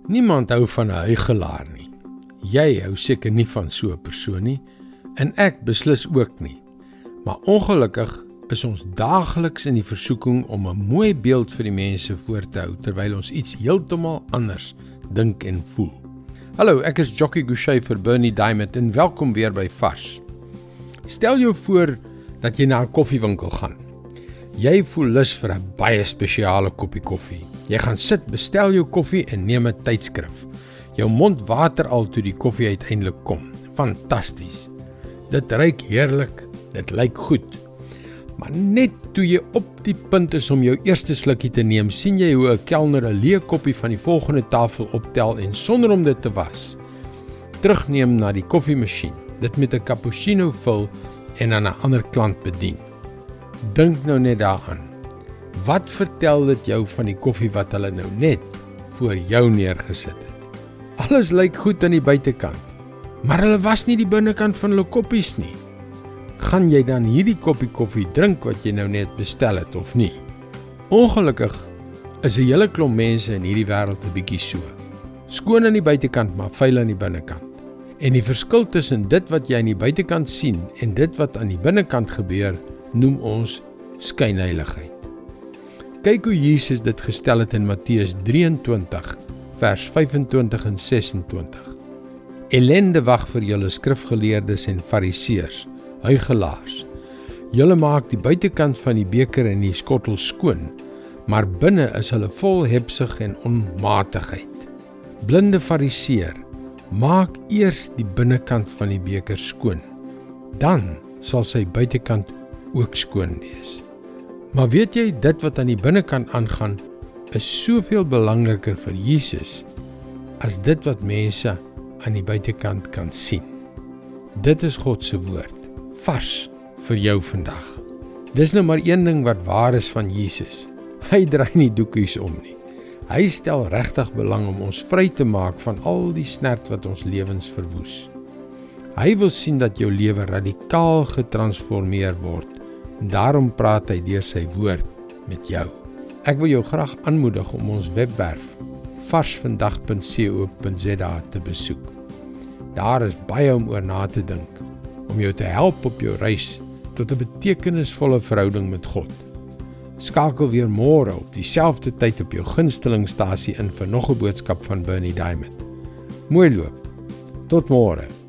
Niemand hou van 'n huigelaar nie. Jy hou seker nie van so 'n persoon nie, en ek beslis ook nie. Maar ongelukkig is ons daagliks in die versoeking om 'n mooi beeld vir die mense voor te hou, terwyl ons iets heeltemal anders dink en voel. Hallo, ek is Jockey Gouchee vir Bernie Diamond en welkom weer by Vars. Stel jou voor dat jy na 'n koffiewinkel gaan. Jy voel lus vir 'n baie spesiale koppie koffie. Jy gaan sit, bestel jou koffie en neem 'n tydskrif. Jou mond water al toe die koffie uiteindelik kom. Fantasties. Dit ruik heerlik, dit lyk goed. Maar net toe jy op die punt is om jou eerste slukkie te neem, sien jy hoe 'n kelner 'n leë koppie van die volgende tafel optel en sonder om dit te was, terugneem na die koffiemasjien, dit met 'n cappuccino vul en aan 'n ander klant bedien. Dink nou net daaraan. Wat vertel dit jou van die koffie wat hulle nou net voor jou neergesit het? Alles lyk goed aan die buitekant, maar hulle was nie die binnekant van hulle koppies nie. Gaan jy dan hierdie koppie koffie drink wat jy nou net bestel het of nie? Ongelukkig is 'n hele klomp mense in hierdie wêreld 'n bietjie so. Skoon aan die buitekant, maar vuil aan die binnekant. En die verskil tussen dit wat jy aan die buitekant sien en dit wat aan die binnekant gebeur, noem ons skynheiligheid. Kyk hoe Jesus dit gestel het in Matteus 23, vers 25 en 26. Ellende wag vir julle skrifgeleerdes en fariseërs, huigelaars. Julle maak die buitekant van die beker en die skottel skoon, maar binne is hulle vol hebsug en onmatigheid. Blinde fariseër, maak eers die binnekant van die beker skoon. Dan sal sy buitekant ook skoon wees. Maar weet jy, dit wat aan die binnekant aangaan, is soveel belangriker vir Jesus as dit wat mense aan die buitekant kan sien. Dit is God se woord, vars vir jou vandag. Dis nou maar een ding wat waar is van Jesus. Hy draai nie doekies om nie. Hy stel regtig belang om ons vry te maak van al die snert wat ons lewens verwoes. Hy wil sien dat jou lewe radikaal getransformeer word. En daarom praat hy deur sy woord met jou. Ek wil jou graag aanmoedig om ons webwerf varsvandag.co.za te besoek. Daar is baie om oor na te dink, om jou te help op jou reis tot 'n betekenisvolle verhouding met God. Skakel weer môre op dieselfde tyd op jou gunstelingstasie in vir nog 'n boodskap van Bernie Diamond. Mooi loop. Tot môre.